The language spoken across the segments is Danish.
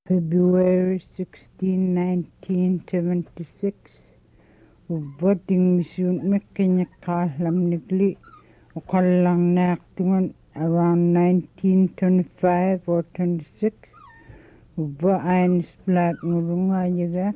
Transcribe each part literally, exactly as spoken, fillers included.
February sixteenth, nineteen seventy-six. Voting mission mekenya kahlam nigli ukallang naktungan around nineteen twenty-five or twenty-six. Uba eins black ngurunga yagak.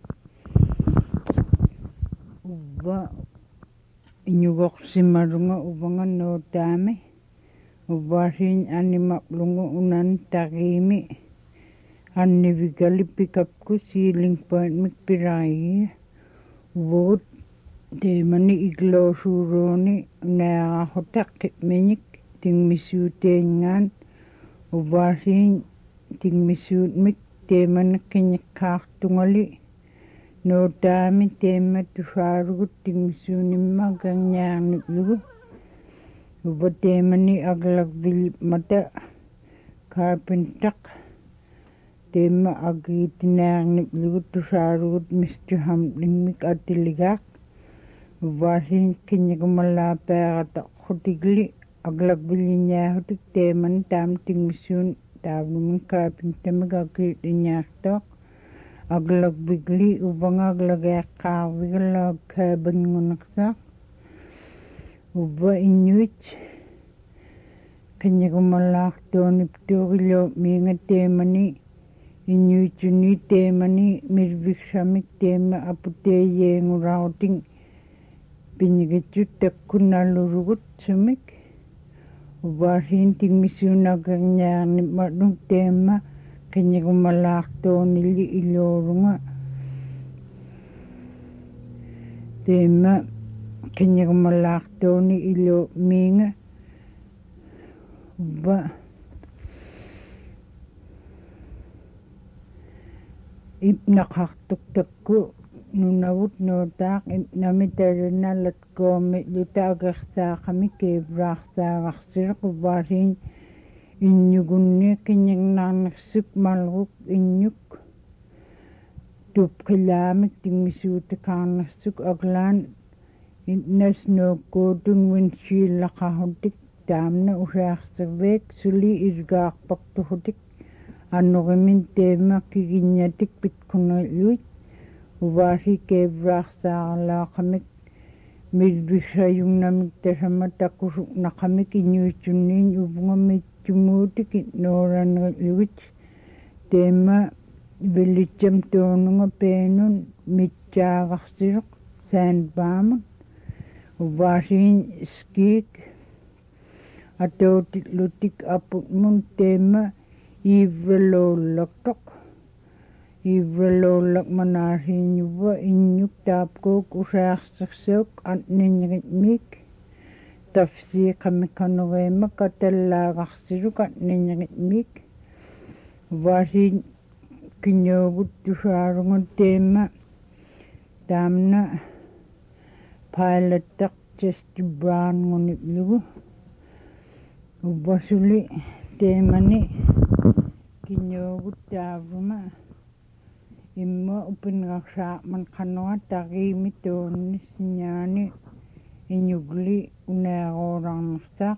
Uba inyugok simarunga ubanga no dame. Uba sin animap lungo unan takimi. Anni vigali pick up ku ceiling point mikpirai. Vote de mani iglo suroni na hotak menik ting misu tengan ubasin ting misu mik de man kenya kartungali no dami tema tusaru ting misu nimma ganyang nulu uba de mani aglag bil mata carpenter tema agi tinang nulu tusaru Mister Hamling mik atiligak Vasin kenya kumala perata khotigli aglak bilinya hotik teman tam ting misun tabun carpenter magaki dinyaktok aglak bigli ubang aglak ka wigla kaban ngunaksak uba inuit kenya kumala donip togilo minga temani inuit juni temani mirvik samik tema apute ye ngurauting Pinigit takuna lurugut sumik. Ubahin ting misuna ganya ni madung tema kanya kumalakto nili ilorunga. Tema kanya kumalakto ni ilo minga. Uba ipnakaktuk takku. Nunawut no tak namitarina lat ko me luta gasta kami ke brasta gaksir ko barin inyugunne kenyang nansuk maluk inyuk tup kelamik ting misut kan suk aglan innas no ko dung windshield lakahodik damna usak sevek suli isgak paktu hodik anu gemin tema kiginyatik pitkuno luit Ubahi ke brasta la kamik midbisa yung namik tasama takusuk na kamik inyusunin ubunga mitumutik noran luwit tema bilicham tonunga penun mitjagaksirok sandbaman ubahin skik atau lutik aput mun tema ivrelo laktok Ivrelo lak manahin yuwa inyuk tapko kusak saksok at ninyagit mik. Tafsi kami kanogema katala kaksiruk at ninyagit mik. Wasin kinyogut tusarungan tema. Damna pilot tak chest brown ngunip lugu. Ubasuli tema ni kinyogut tavruma. Imma upin raksa man kanoa tagi mito nisnyani inyugli unarorang naksak.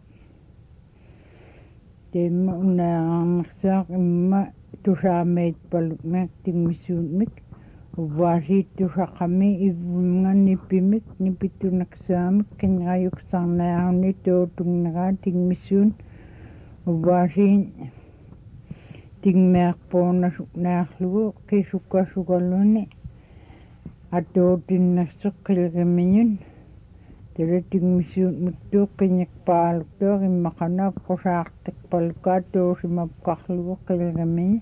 Tema unarang naksak imma tusamait palukmek ting misunmik. Wasi tusakami ibungan nipimik nipitu naksamik kanyayuk sanayang nito tung nakating misun. Wasi ting merk po na nakluo kay suka sukalone ato tin nasukil kami yun tira ting misun muto kanyak paluk to kimakana ko saktik palukato si mapkakluo kay kami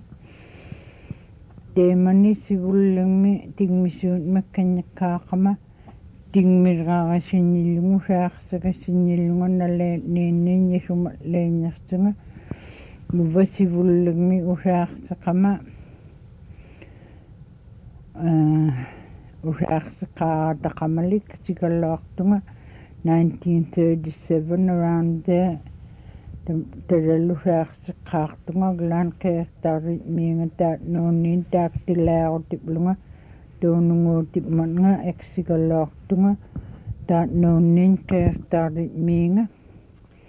tema ni sibulang mi ting misun makanyak kakama ting miraka sinilungo saksa kasinilungo na lenin niya sumatlenyak sunga Mubasi vulmi usak sakama uh, usak saka takamalik sigalak tunga nineteen thirty-seven around there teralu usak saka tunga glan ke tarik minga tat nonin tak tilao tiplunga donungo tipmanga eksigalak tunga tat nonin ke tarik minga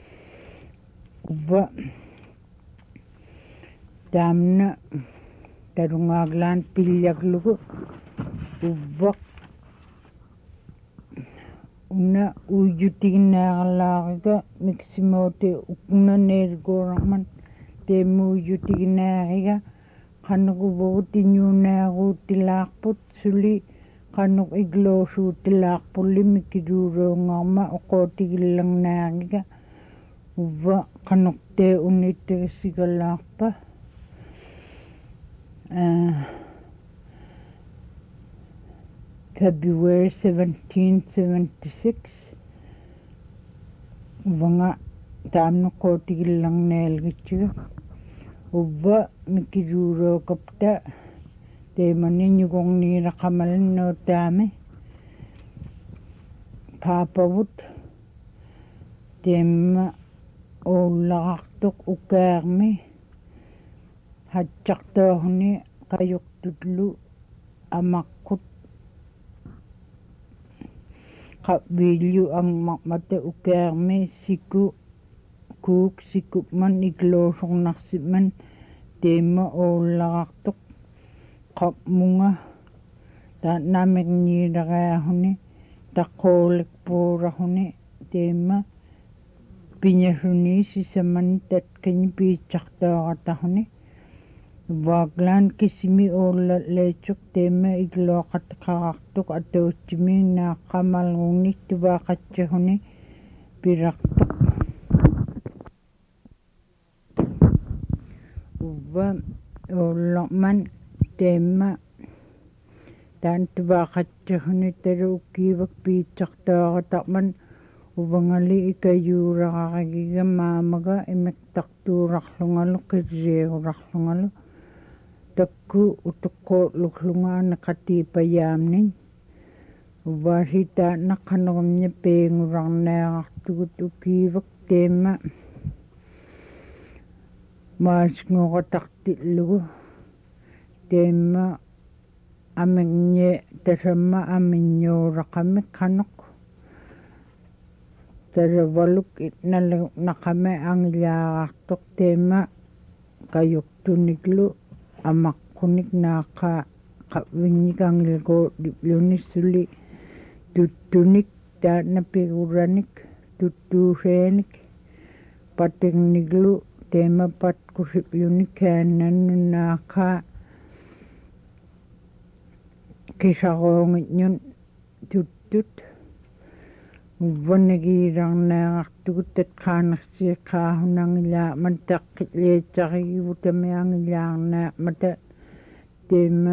uba damna tarungaaglaan pilliaglugu uvvaq una uujutiginnaaqallaariga miksimoote ukkunaneerguurarman teemmuujutiginnaariga qanuquvugut innuunaaruuttilaarput suli qanuq igloosuuttilaarpulli mikiluuruungarma oqootigillarnaariga uvva qanuqtee uniittagissigallaarpa February seventeen seventy-six uvanga taamnuqootigillarnaalgitsiga uvva mikiluuruukapta teemani nyugorniiraqamalannuutaami paapavut teemma uullaqartuq ukaarmi hatchaqtoorni qajuqtutlu amaqqut qavillu angmaqmata ukaarmi siku kuuk sikupman igloosornarsiman teemma uullaqartuq qapmunga taannaamiqniilaraahuni taqqoolikpuurahuni teemma piñasuni sisaman tatkani piitsartooratahuni vaaglaan kisimi uulla leechuk teemma iglooqatqarartuq atautsimi naaqqamalrunni tuvaaqatsahuni pirartuq uvva uullerman teemma taan tuvaaqatsahuni talu ukkiivak piitsartooratarman uvangali ikayuuraqarigiga maamaga imiqtartuurarlungalu qirriigurarlungalu takku utuqqootluklugaana qatiipayaamnin uvaasitaa naqqanerumña peengurarnaaqartugut ukiivak teemma maasngoqatartillugu teemma amiqñe tasamma aminñuuraqami qaneq taravaluk itnalu naqame angillaaqartuq teemma kayuqtuniklu amaqqunik naaqa qavvinnik angilquutluni suli tuttunik taanapiguranik tuttuuseenik patirniklu teemma patkusiplunik kaannannu naaqa kisaroongitñun tuttut uvvanagiirarnaaqartugut tatqaanersiiqqaahunangillaaman taqqiliitsarigivutamiangillaarnaamata teemma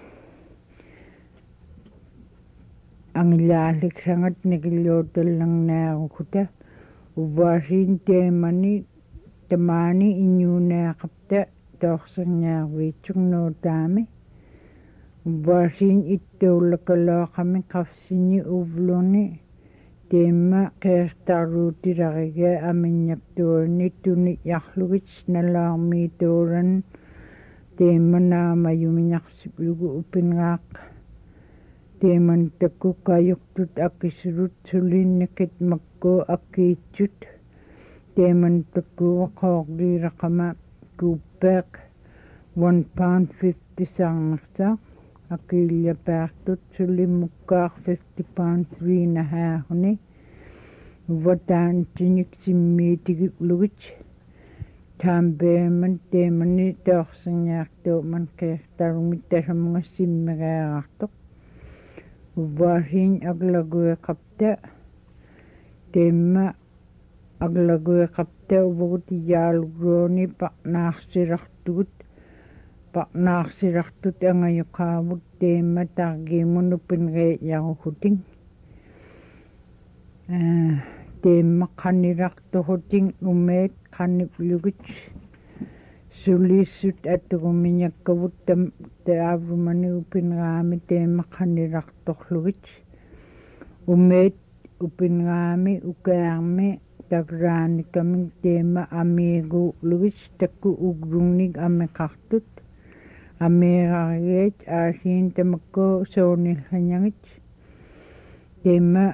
angillaalliksangat nikilluutallarnaarukuta uvvaasiin teemani tamaani innuunaaqapta toorserniarviitsugnuutaami uvvaasiin ittuullakaloaqami qaffsini uvluni teemma qeertaruutilariga aminnaptuuni tuni yarlugit nalaarmiituuran teemma naamayumiñarsiplugu upinraaq teemman takku kayuqtut akkisulut sulinnikit makkuu akkiitsut teemman takkuuga qoorliiraqama kuuppeeq one pound fifty saarnersaaq akkiillapaartut sulimukkaaq fifty pound three nahaahuni vataan tinik simmiitigiplugut taampeeman teemani toorsingaartuuman qeertarumit tasamunga simmereerartuq uvvaasiin aglagueqapta teemma aglagueqapta uvugut iyaalugruuni paqnaarsirartugut paqnaarsirartut angayuqaavut teemma targiimunu pinreeyaruhuting teemma qanirartuhuting umeet qaniplugut sulissut atugumiñakkavut taavumani upinraami teemma qanirartorlugit umeet upinraami ukaarmi tagraanikami teemma amiiguulugit takku ugrungnik ameqartut amiirariit aasiin tamakku soonillanyagit teemma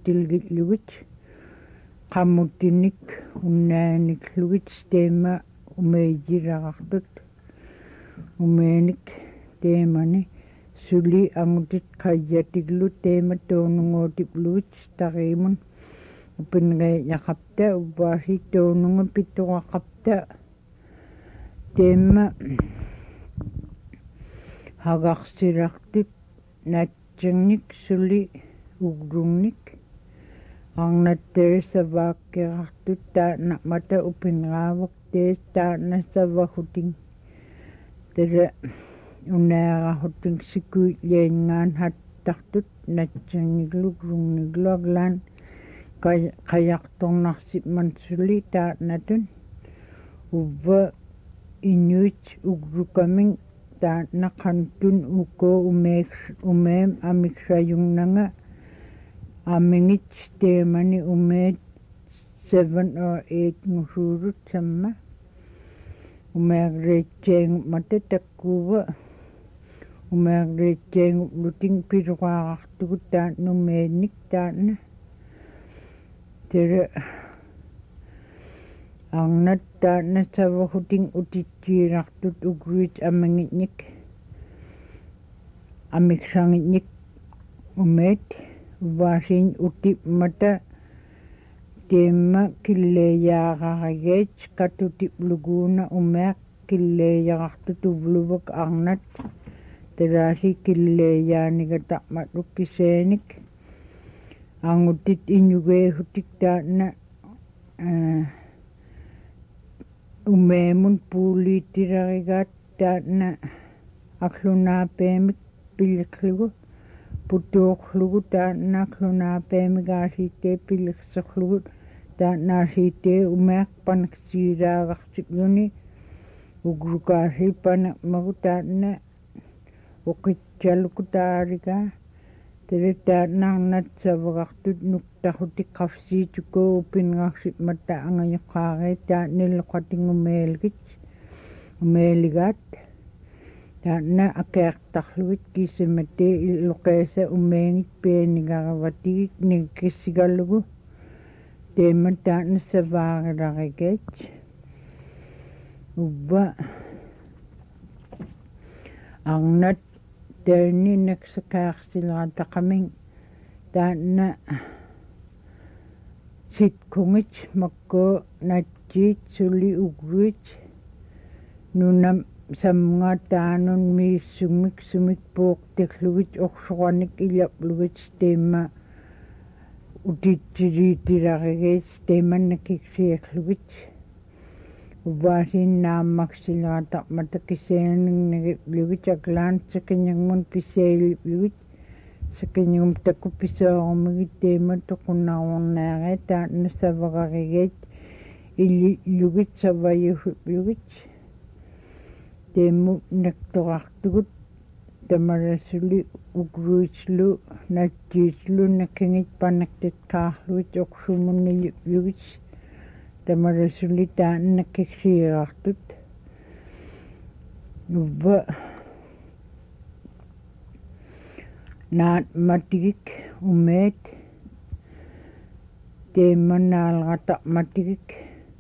tagiimuutilgitlugit qammutinik unnaaniklugut teemma umeijiraqartut umeenik teemani suli angutit qayyatiglu teema toonunguutipluit tariimun upinre yaqapta uvaasi toonunga pittuaqapta teema haqarsilartut natsinnik suli uglunnik arnatterisavaakkerartut taana mata upinraavak tees taana savahuting tere unaarahutting sikuiliangaan hattartut natsinniklu uglunniklu aglaan qayaqtornarsipman suli taanatun uvva inuit uglukaming taana qantun uko umeek umeem amiksayungnanga amingit teemani umeet seven or eight ngusuurut samma umeerreetseeng mata takkuuva umeerreetseeng luting piruqaaqartugut taannu meennik taanna tere arnat taanna savahuting utitsiirartut ugruit amangitnik amiksangitnik umeet uvaasiin utip mata teema killeeyaaqarageet katutipluguuna umeaq killeeyaqartut uvluvak arnat teraasi killeeyaanigataqmatluk kiseenik angutit iñugeehutik taanna umeemun puuliittirarigaat taanna aqlunaapeemik pilliqlugu putuuqlugu taanna aqlunaapeemigaasiittee pilliqserlugu taannaasiittee umeaq panaksiiraaqarsikluni ugrukaasi panaqmagu taanna uqitsaluku taarigaa tere taannaarnat savaqartut nuktahutik qafsiitukoo upinngaarsipmatta angayoqqaaree taannilloqatingumeelgit umeeligaat taanna akeertarlugit kiisimatee illoqeesa umeengit peenigaravatigik nikissigallugu teema taanna savaarilarigeet uvva arnat teeni naksakaarsilerataqaming taanna sitkungit makkoo natsiit suli ugruit nunam samnga taanun miissumik sumik puuqtiqlugit orsuqanik ilaplugut teema utitsiriitirarigeet teemannakiksi uvaasiin naammaksilerataqmata kiseeningnagiplugut aklaan sakiñagmun piseiliplugut sakiñagum takku pisoorumigit teema toqunnaruarnaaree taanna savaqarigeet illilugit savayuhuplugut teemu naktorartugut tamarasuli ugruitslu natsiislu nakingit panaktatkaarlugut oqsumunnilugut tamarasuli taanna nakiksiirartut uvva naat matigik umeet teema naalrataqmatigik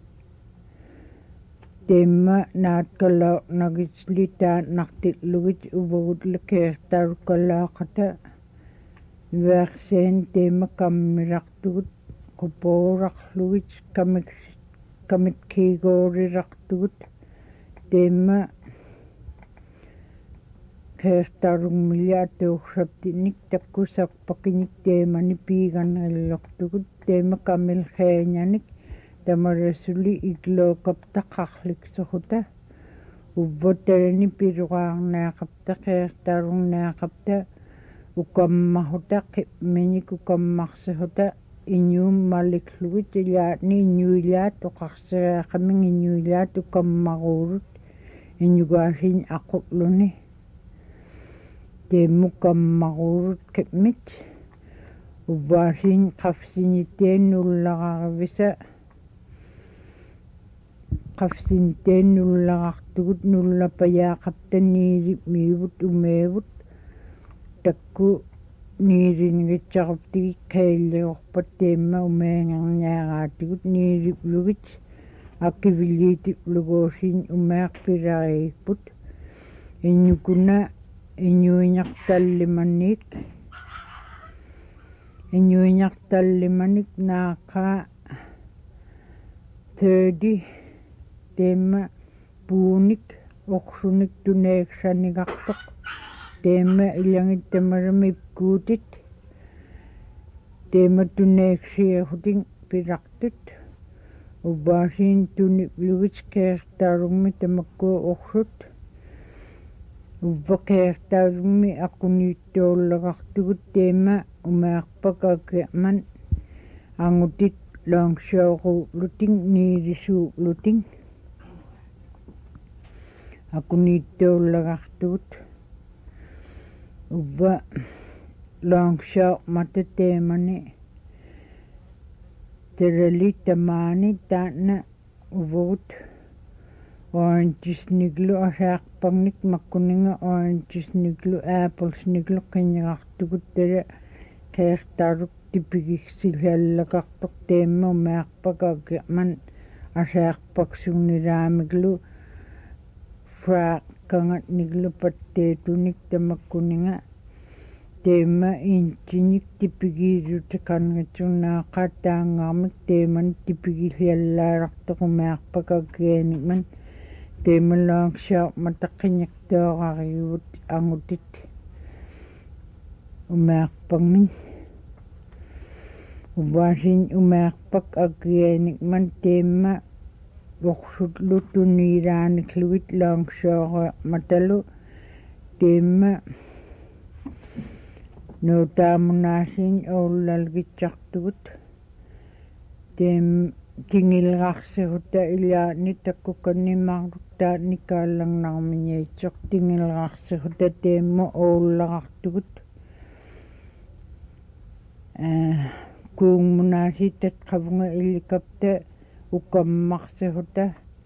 teema naatkalauqnagisli taannartitlugit uvagutlikeertarukkalaaqata verseen teema kammirartugut qupoorarlugit kamik kamitkiigoorirartugut teema keertarungmiliatuursaptinik takkusarpakinik teemani piiganrillortugut teema kamilxeeñanik tamarasuli iklookaptaqarliksoruta uvvotalani piruqaarnaaqapta keertarungnaaqapta ukammahuta qimminik ukammarsihuta iñuum maliklugut ilaatni iñuilaat oqarsireaqaming iñuilaat ukammaruurut iñugaasiin aqulluni teemu kammaruurut qimmit uvaasiin qafsiniteen nullaqarivisa qafsiniteen nullaqartugut nullapayaaqapta niilip miivut umeevut takku niirinngitsaquptigik qailliorpat teemma umeengarniaraatigut niiliplugit akiviliitip luguusin umeaqpilariikput innyukuna innyuiñartallimanniik innyuiñartallimanik naaqaa thirty teema puunik orsunik tuneeksanigartoq teema ilangittamaraami ipkuutit teema tuneeksiarutin pilartut ubaasiin tuniplugut keertaarummi tamakkuu orsut ubbakeertaarummi aquniittuullagartugut teema umearpakakiaman angutit longshooruulutin niilisuulutin aquniittuullagartugut ubba longsho matateemani terali tamaani taana uvugut orangesniglu asaarpagnik makkuninga orangesniglu applesniglu qinnigartugut tala keertaaruk tipigigsilallaqartoq teemma umearpakakiaman asaarpaksuunilaamiglu fraaqkangatniglu patteetunik tamakkuninga teema inchinik tipigiirutiqarngatsunnaaqa taangaarmik teeman tipigilliallaalartoq umearpakakianikman teema longshaaq mataqqinniqtooqariguvut angutit umearpagmin ubaasin umearpak akianikman teema orsutlu tuniilaanikluit longshoora matalu teema nuutaamunaasin oullalgitsartugut teem tingilqarsiruta ilaani takkukannimmarluktaatni kaallarnarmiñiitsoq tingilqarsiruta teemma oullaqartugut э kuungmunaasitat qavunga illikapta ukammarsiruta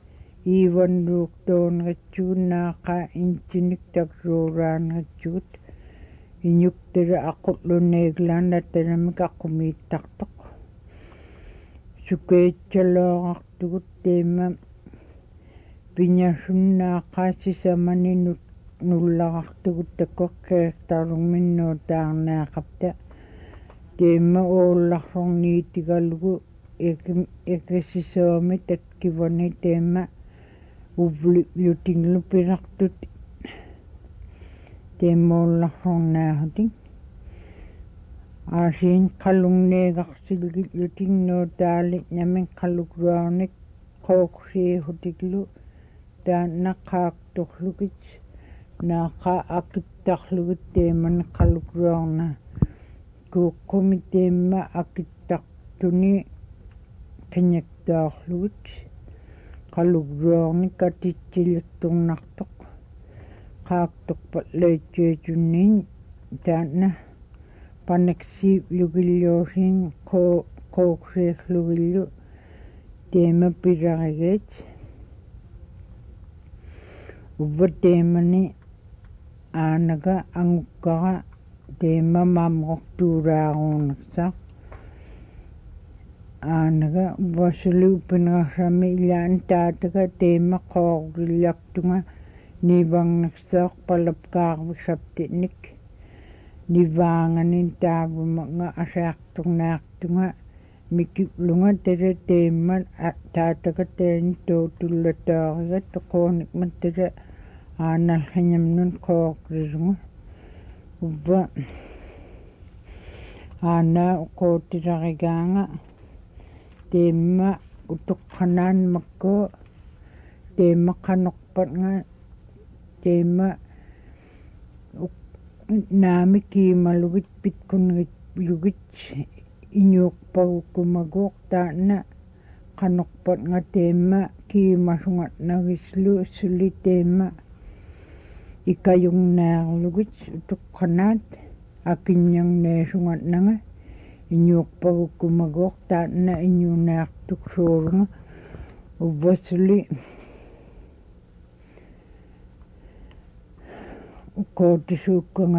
iivanluuqtoonritsugunnaaqa inchinik takruuraanritsugut inyuktara aqulluneeglaana talamik aqumiittartoq sukeitsalooqartugut teema piñasunnaaqaa sisamani nullaqartugut takkoqqeertarumminnuutaarnaaqapta teema uullarsorniitigalugu ekisisoomi tatkivani teema uvliutinglu pilartut teemuullarsornaahutin aasiin qalungneeqarsilgillutinnuutaali namin qalukruarnik qooqsiihutiklu taanna qaaqtorlugit naaqa akittarlugut teemani qalukruarna kuuqqumi teema akittartuni qinniqtaarlugut qalukruarnik atitsilirtornartoq qaaqtorpatlaitsuitunniin taanna paneksiiplugilluusiin qooqsiirlugillu teema pilarigeet ubba teemani aanaga angukkara teema maamqortuulaaruunaqsa aanaga ubbasuli upinerassami ilaan taataga teema qoorlillartunga nivangnaqsaaq palapkaarvisaptinik nivaanganin taavumanga asaartornaartunga mikiplunga tala teema taataga taani tootullataariga toqoonikmat tala aanalhangamnun qoorlilunga ubba aanaa uqootilarigaanga teema utuqqanaan makkoo teema qanorpatnga teema naami kiimalugit pitkunritlugit iñuuqpagukkumaguuq taana qanorpatnga teema kiimasungatnagislu suli teema ikayungnaarlugit utuqqanaat akinnyangneesungatnanga iñuuqpagukkumaguuq taana iñuunaartuksuulunga ubbasuli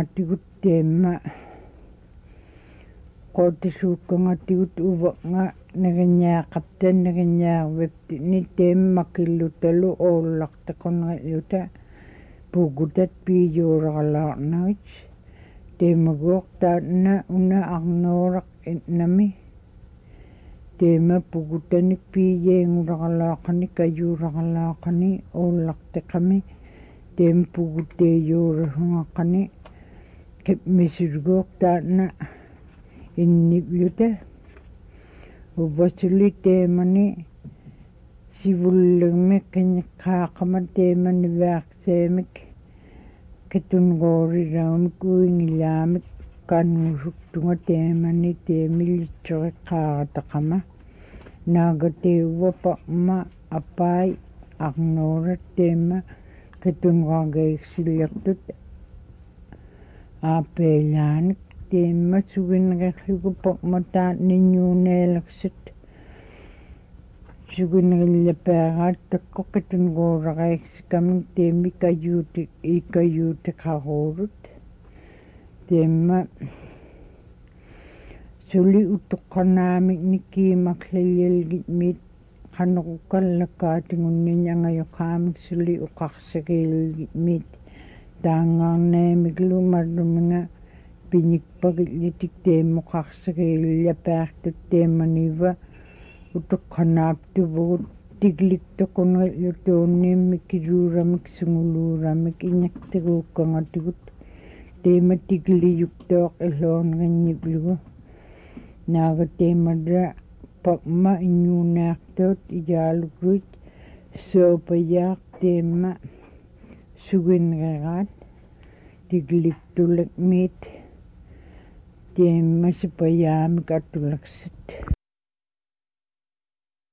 qootisuukkangatigut teema qootisuukkangatigut uvanga naganyaaqaptan naganyaarvapti ni teemmakillutalu oollaqtaqunriuta pugutat piijuuraqalaarnavit teemaguuqtaatna una arnooraq innami teema pugutanik piijeenguraqalaaqani kayuuraqalaaqani oollaqtiqami teem pugutteejuurahungaqqani kipmisurguuqtaatna innipyuta uvasuli teemani sivullermik kanyiqqaaqamat teemani vaaqseemik katungooriraamik uingilaamik kannusuktunga teemani teemillitsoqiqqaarataqama naagateuvvapaqma apai arnoorat teema katungoorgaiksillaqtut aapeelaanik teema suginnerlugupaqmataat ninnuuneelaqsut suginnerillapaaгаат takko katungooraqaiksikamik teemi kayuutik ikayuutiqaruurut teema suli utoqqanaamik nikkiimarlallalgit qanequkallakkaatigunnin angayoqaamik suli uqarsagiilgit miit taangaarnaamiklu marluminga pinikpagillitik teemuqarsagiillapaartut teemaniva utoqqanaaptuvugut tikliktoqunrilutuunniimmik kiluuramik sunguluuramik iñaqtiguukkangatigut teema tikliyuktooq illuunerinniplugu naaga teemara paqma innuunaartuut ijaalukruit soopayaaq teema suginreraat tikliktulak miit teema sipayaamik atulaksut